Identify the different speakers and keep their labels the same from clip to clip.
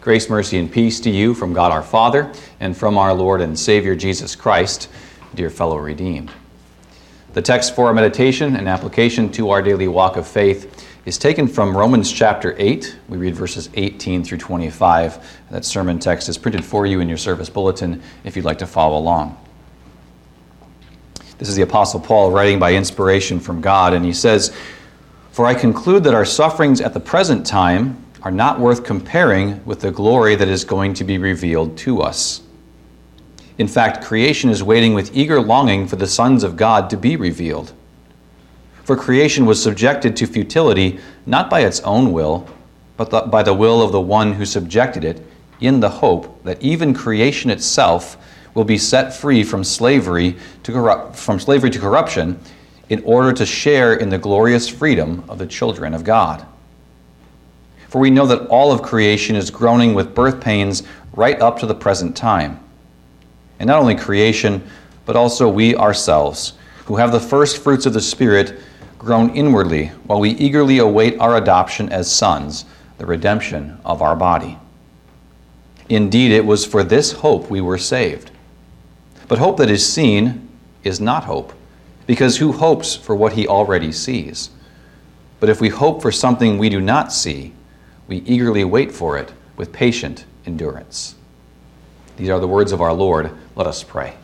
Speaker 1: Grace, mercy, and peace to you from God our Father and from our Lord and Savior Jesus Christ, dear fellow redeemed. The text for our meditation and application to our daily walk of faith is taken from Romans chapter 8. We read verses 18 through 25. That sermon text is printed for you in your service bulletin if you'd like to follow along. This is the Apostle Paul writing by inspiration from God, and he says, "For I conclude that our sufferings at the present time are not worth comparing with the glory that is going to be revealed to us. In fact, creation is waiting with eager longing for the sons of God to be revealed. For creation was subjected to futility, not by its own will, but by the will of the one who subjected it, in the hope that even creation itself will be set free from slavery to corruption, in order to share in the glorious freedom of the children of God. For we know that all of creation is groaning with birth pains right up to the present time. And not only creation, but also we ourselves, who have the first fruits of the Spirit, groan inwardly while we eagerly await our adoption as sons, the redemption of our body. Indeed, it was for this hope we were saved. But hope that is seen is not hope, because who hopes for what he already sees? But if we hope for something we do not see, we eagerly wait for it with patient endurance." These are the words of our Lord. Let us pray.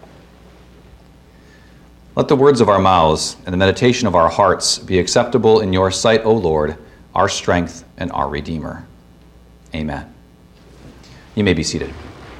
Speaker 1: Let the words of our mouths and the meditation of our hearts be acceptable in your sight, O Lord, our strength and our Redeemer. Amen. You may be seated.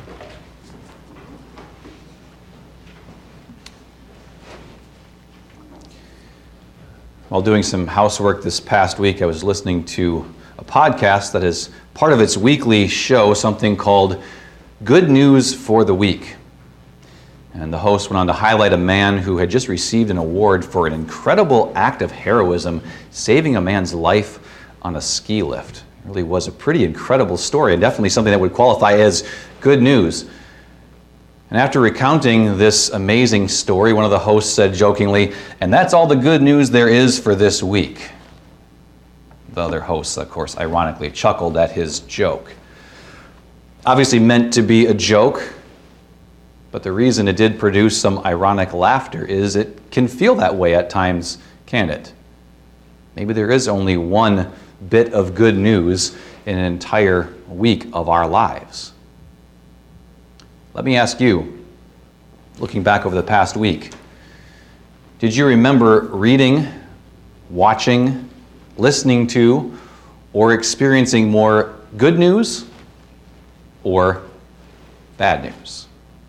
Speaker 1: While doing some housework this past week, I was listening to a podcast that is part of its weekly show, something called Good News for the Week. And the host went on to highlight a man who had just received an award for an incredible act of heroism, saving a man's life on a ski lift. It really was a pretty incredible story, and definitely something that would qualify as good news. And after recounting this amazing story, one of the hosts said jokingly, "And that's all the good news there is for this week." The other hosts, of course, ironically chuckled at his joke. Obviously meant to be a joke, but the reason it did produce some ironic laughter is it can feel that way at times, can't it? Maybe there is only one bit of good news in an entire week of our lives. Let me ask you, looking back over the past week, did you remember reading, watching, listening to, or experiencing more good news or bad news?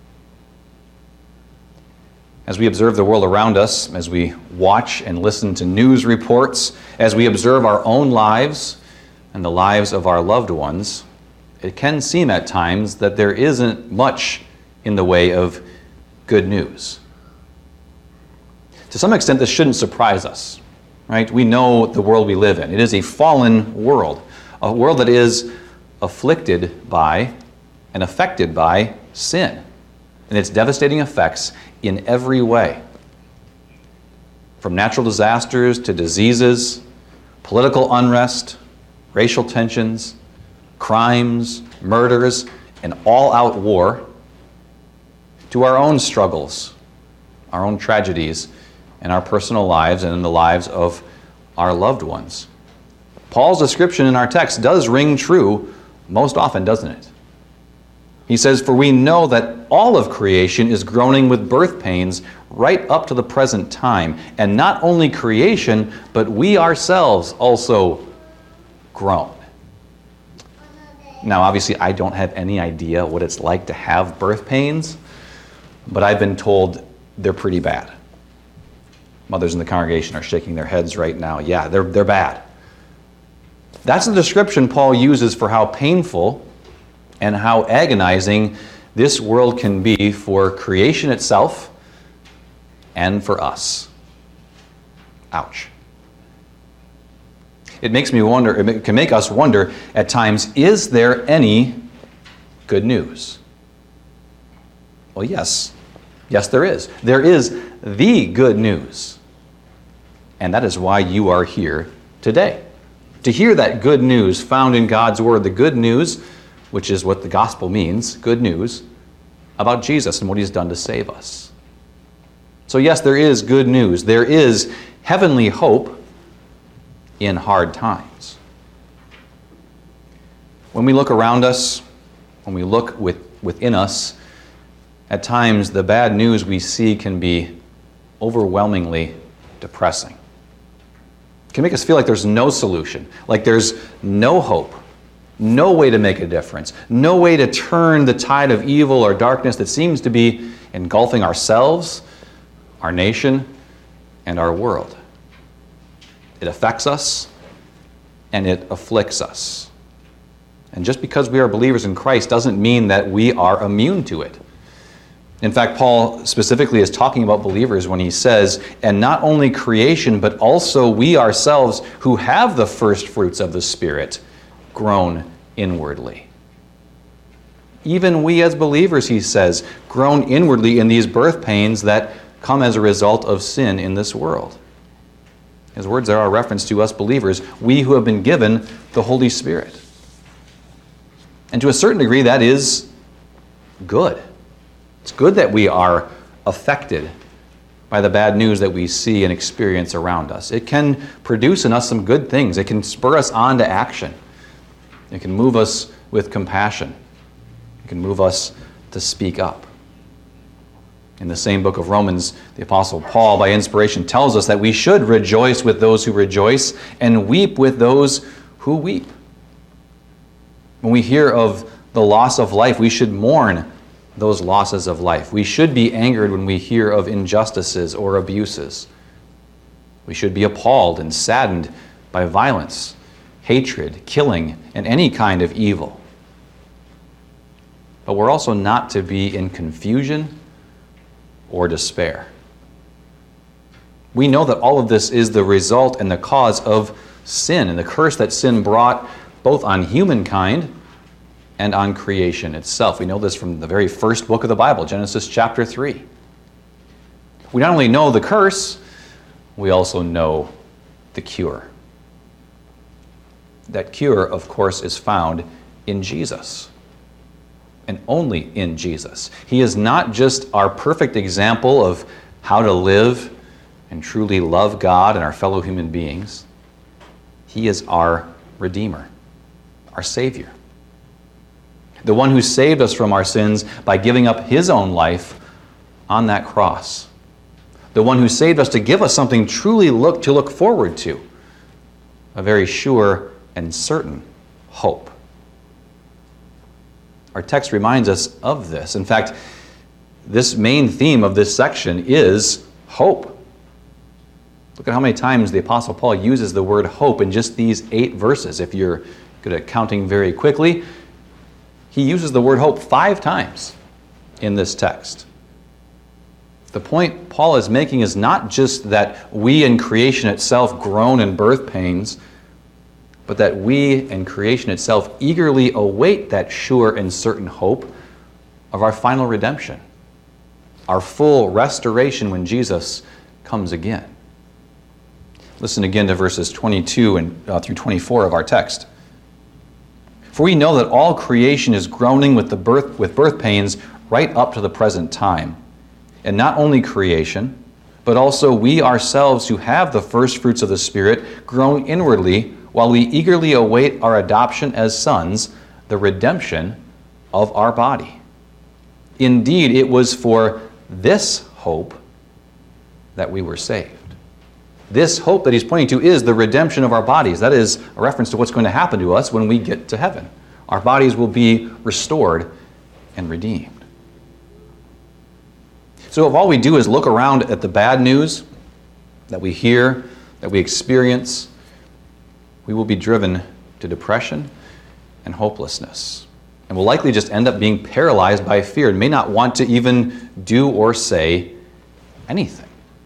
Speaker 1: As we observe the world around us, as we watch and listen to news reports, as we observe our own lives and the lives of our loved ones, it can seem at times that there isn't much in the way of good news. To some extent, this shouldn't surprise us. Right? We know the world we live in. It is a fallen world, a world that is afflicted by and affected by sin and its devastating effects in every way. From natural disasters to diseases, political unrest, racial tensions, crimes, murders, and all-out war, to our own struggles, our own tragedies, in our personal lives and in the lives of our loved ones. Paul's description in our text does ring true most often, doesn't it? He says, "For we know that all of creation is groaning with birth pains right up to the present time. And not only creation, but we ourselves also groan." Now, obviously, I don't have any idea what it's like to have birth pains, but I've been told they're pretty bad. Mothers in the congregation are shaking their heads right now. Yeah, they're bad. That's the description Paul uses for how painful and how agonizing this world can be for creation itself and for us. Ouch. It makes me wonder, it can make us wonder at times, is there any good news? Well, yes. Yes, there is. There is the good news. And that is why you are here today. To hear that good news found in God's Word, the good news which is what the gospel means, good news, about Jesus and what he's done to save us. So yes, there is good news. There is heavenly hope in hard times. When we look around us, when we look within us, at times the bad news we see can be overwhelmingly depressing. It can make us feel like there's no solution, like there's no hope, no way to make a difference, no way to turn the tide of evil or darkness that seems to be engulfing ourselves, our nation, and our world. It affects us and it afflicts us. And just because we are believers in Christ doesn't mean that we are immune to it. In fact, Paul specifically is talking about believers when he says, and not only creation, but also we ourselves who have the first fruits of the Spirit groan inwardly. Even we as believers, he says, groan inwardly in these birth pains that come as a result of sin in this world. His words are a reference to us believers, we who have been given the Holy Spirit. And to a certain degree, that is good. It's good that we are affected by the bad news that we see and experience around us. It can produce in us some good things. It can spur us on to action. It can move us with compassion. It can move us to speak up. In the same book of Romans, the Apostle Paul, by inspiration, tells us that we should rejoice with those who rejoice and weep with those who weep. When we hear of the loss of life, we should mourn those losses of life. We should be angered when we hear of injustices or abuses. We should be appalled and saddened by violence, hatred, killing, and any kind of evil. But we're also not to be in confusion or despair. We know that all of this is the result and the cause of sin and the curse that sin brought both on humankind and on creation itself. We know this from the very first book of the Bible, Genesis chapter 3. We not only know the curse, we also know the cure. That cure, of course, is found in Jesus, and only in Jesus. He is not just our perfect example of how to live and truly love God and our fellow human beings. He is our Redeemer, our Savior. The one who saved us from our sins by giving up his own life on that cross. The one who saved us to give us something truly to look forward to. A very sure and certain hope. Our text reminds us of this. In fact, this main theme of this section is hope. Look at how many times the Apostle Paul uses the word hope in just these 8 verses. If you're good at counting very quickly, he uses the word hope 5 times in this text. The point Paul is making is not just that we in creation itself groan in birth pains, but that we in creation itself eagerly await that sure and certain hope of our final redemption, our full restoration when Jesus comes again. Listen again to verses 22 and through 24 of our text. For we know that all creation is groaning with birth pains right up to the present time. And not only creation, but also we ourselves who have the first fruits of the Spirit groan inwardly while we eagerly await our adoption as sons, the redemption of our body. Indeed, it was for this hope that we were saved. This hope that he's pointing to is the redemption of our bodies. That is a reference to what's going to happen to us when we get to heaven. Our bodies will be restored and redeemed. So if all we do is look around at the bad news that we hear, that we experience, we will be driven to depression and hopelessness. And will likely just end up being paralyzed by fear and may not want to even do or say anything.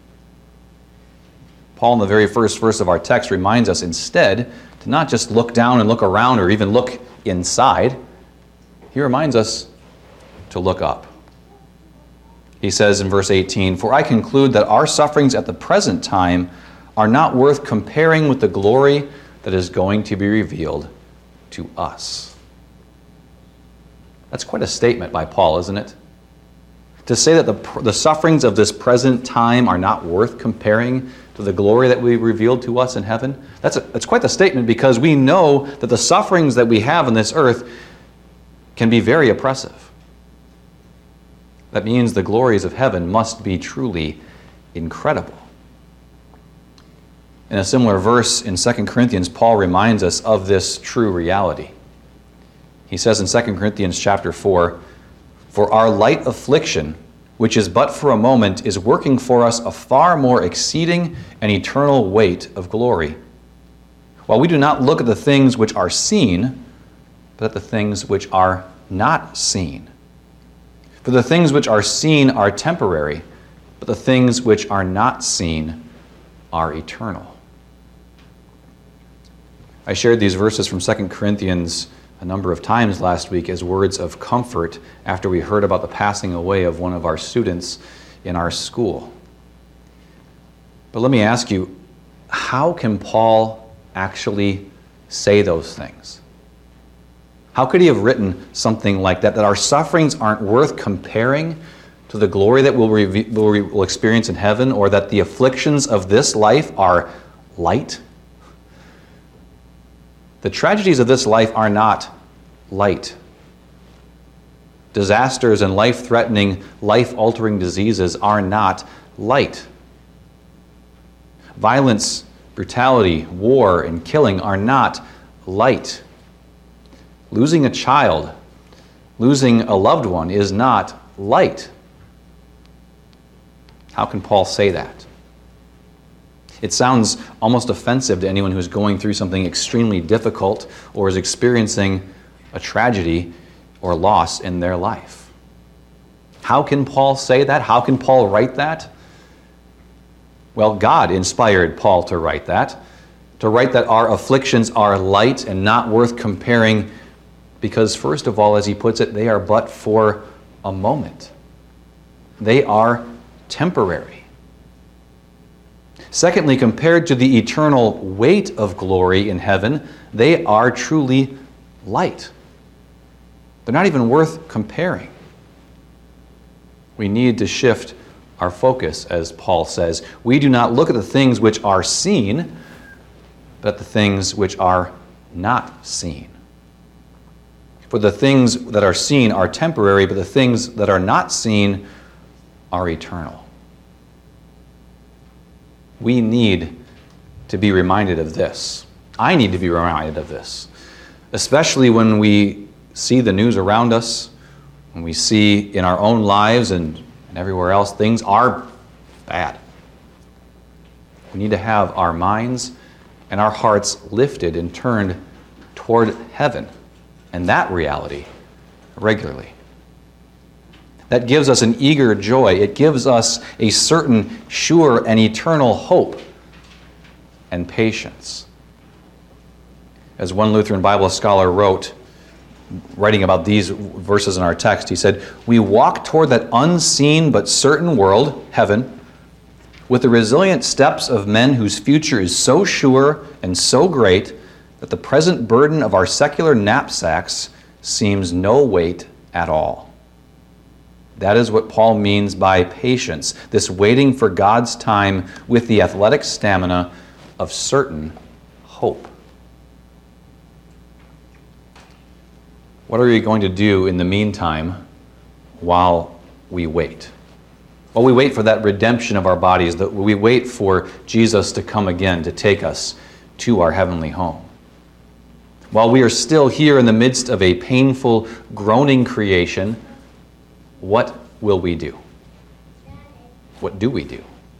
Speaker 1: Paul, in the very first verse of our text, reminds us instead to not just look down and look around or even look inside. He reminds us to look up. He says in verse 18, "For I conclude that our sufferings at the present time are not worth comparing with the glory that is going to be revealed to us." That's quite a statement by Paul, isn't it? To say that the sufferings of this present time are not worth comparing to the glory that will be revealed to us in heaven, that's quite the statement, because we know that the sufferings that we have on this earth can be very oppressive. That means the glories of heaven must be truly incredible. In a similar verse in 2 Corinthians, Paul reminds us of this true reality. He says in 2 Corinthians chapter 4, "For our light affliction, which is but for a moment, is working for us a far more exceeding and eternal weight of glory. While we do not look at the things which are seen, but at the things which are not seen. For the things which are seen are temporary, but the things which are not seen are eternal." I shared these verses from 2 Corinthians a number of times last week as words of comfort after we heard about the passing away of one of our students in our school. But let me ask you, how can Paul actually say those things? How could he have written something like that our sufferings aren't worth comparing to the glory that we'll experience in heaven, or that the afflictions of this life are light? The tragedies of this life are not light. Disasters and life-threatening, life-altering diseases are not light. Violence, brutality, war, and killing are not light. Losing a child, losing a loved one is not light. How can Paul say that? It sounds almost offensive to anyone who's going through something extremely difficult or is experiencing a tragedy or loss in their life. How can Paul say that? How can Paul write that? Well, God inspired Paul to write that our afflictions are light and not worth comparing, because first of all, as he puts it, they are but for a moment. They are temporary. Secondly, compared to the eternal weight of glory in heaven, they are truly light. They're not even worth comparing. We need to shift our focus, as Paul says. We do not look at the things which are seen, but at the things which are not seen. For the things that are seen are temporary, but the things that are not seen are eternal. We need to be reminded of this. I need to be reminded of this, especially when we see the news around us, when we see in our own lives and everywhere else things are bad. We need to have our minds and our hearts lifted and turned toward heaven and that reality regularly. That gives us an eager joy. It gives us a certain, sure, and eternal hope and patience. As one Lutheran Bible scholar wrote, writing about these verses in our text, he said, "We walk toward that unseen but certain world, heaven, with the resilient steps of men whose future is so sure and so great that the present burden of our secular knapsacks seems no weight at all." That is what Paul means by patience, this waiting for God's time with the athletic stamina of certain hope. What are we going to do in the meantime while we wait? While we wait for that redemption of our bodies, that we wait for Jesus to come again to take us to our heavenly home. While we are still here in the midst of a painful, groaning creation, what will we do? What do we do?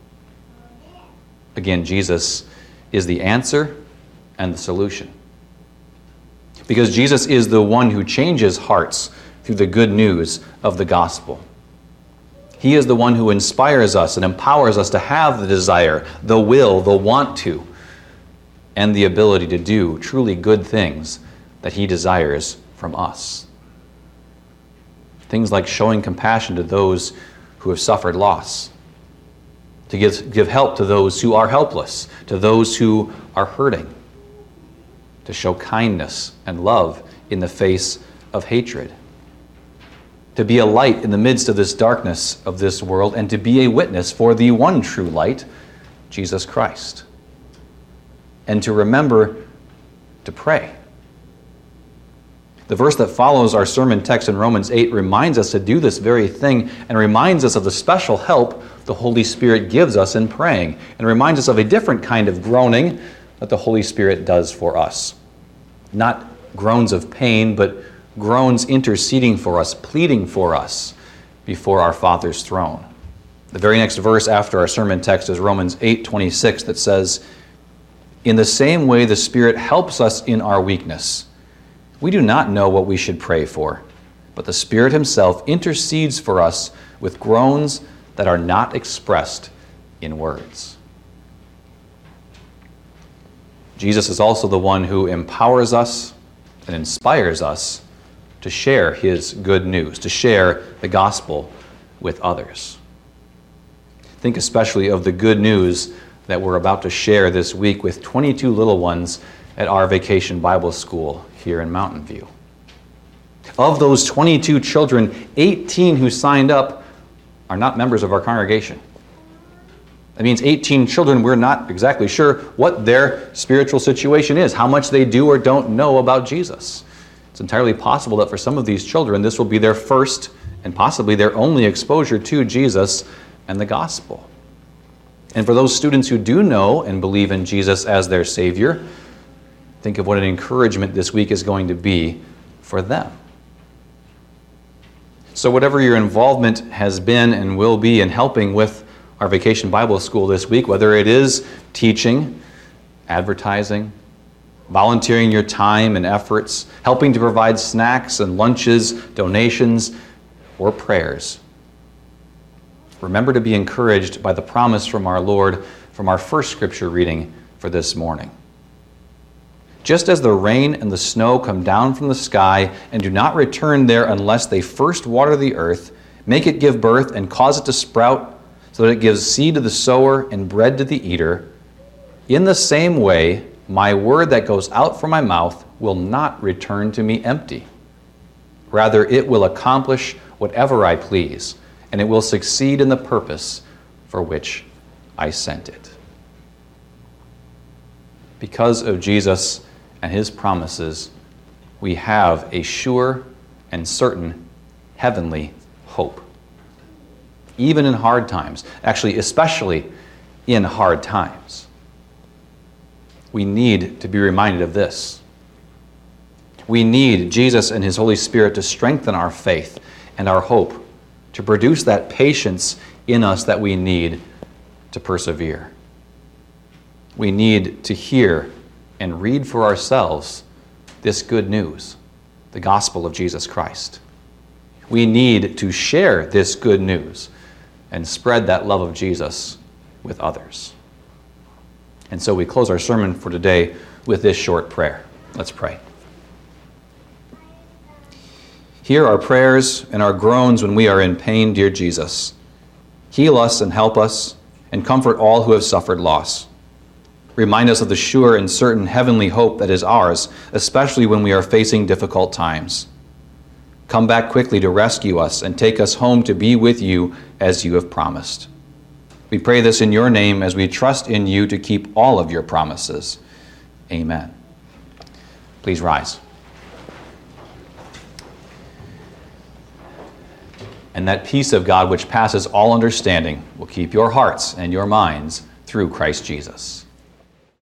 Speaker 1: Again, Jesus is the answer and the solution. Because Jesus is the one who changes hearts through the good news of the gospel. He is the one who inspires us and empowers us to have the desire, the will, the want to, and the ability to do truly good things that He desires from us. Things like showing compassion to those who have suffered loss, to give help to those who are helpless, to those who are hurting, to show kindness and love in the face of hatred, to be a light in the midst of this darkness of this world, and to be a witness for the one true light, Jesus Christ. And to remember to pray. The verse that follows our sermon text in Romans 8 reminds us to do this very thing, and reminds us of the special help the Holy Spirit gives us in praying, and reminds us of a different kind of groaning that the Holy Spirit does for us. Not groans of pain, but groans interceding for us, pleading for us before our Father's throne. The very next verse after our sermon text is Romans 8:26 that says, "In the same way the Spirit helps us in our weakness. We do not know what we should pray for, but the Spirit himself intercedes for us with groans that are not expressed in words." Jesus is also the one who empowers us and inspires us to share his good news, to share the gospel with others. Think especially of the good news that we're about to share this week with 22 little ones at our Vacation Bible School here in Mountain View. Of those 22 children, 18 who signed up are not members of our congregation. That means 18 children, we're not exactly sure what their spiritual situation is, how much they do or don't know about Jesus. It's entirely possible that for some of these children, this will be their first and possibly their only exposure to Jesus and the gospel. And for those students who do know and believe in Jesus as their Savior, think of what an encouragement this week is going to be for them. So whatever your involvement has been and will be in helping with our Vacation Bible School this week, whether it is teaching, advertising, volunteering your time and efforts, helping to provide snacks and lunches, donations, or prayers, remember to be encouraged by the promise from our Lord from our first scripture reading for this morning. Just as the rain and the snow come down from the sky and do not return there unless they first water the earth, make it give birth and cause it to sprout, so that it gives seed to the sower and bread to the eater, in the same way, my word that goes out from my mouth will not return to me empty. Rather, it will accomplish whatever I please, and it will succeed in the purpose for which I sent it. Because of Jesus and his promises, we have a sure and certain heavenly hope. Even in hard times, actually especially in hard times, we need to be reminded of this. We need Jesus and his Holy Spirit to strengthen our faith and our hope, to produce that patience in us that we need to persevere. We need to hear and read for ourselves this good news, the gospel of Jesus Christ. We need to share this good news and spread that love of Jesus with others. And so we close our sermon for today with this short prayer. Let's pray. Hear our prayers and our groans when we are in pain, dear Jesus. Heal us and help us, and comfort all who have suffered loss. Remind us of the sure and certain heavenly hope that is ours, especially when we are facing difficult times. Come back quickly to rescue us and take us home to be with you as you have promised. We pray this in your name as we trust in you to keep all of your promises. Amen. Please rise. And that peace of God which passes all understanding will keep your hearts and your minds through Christ Jesus.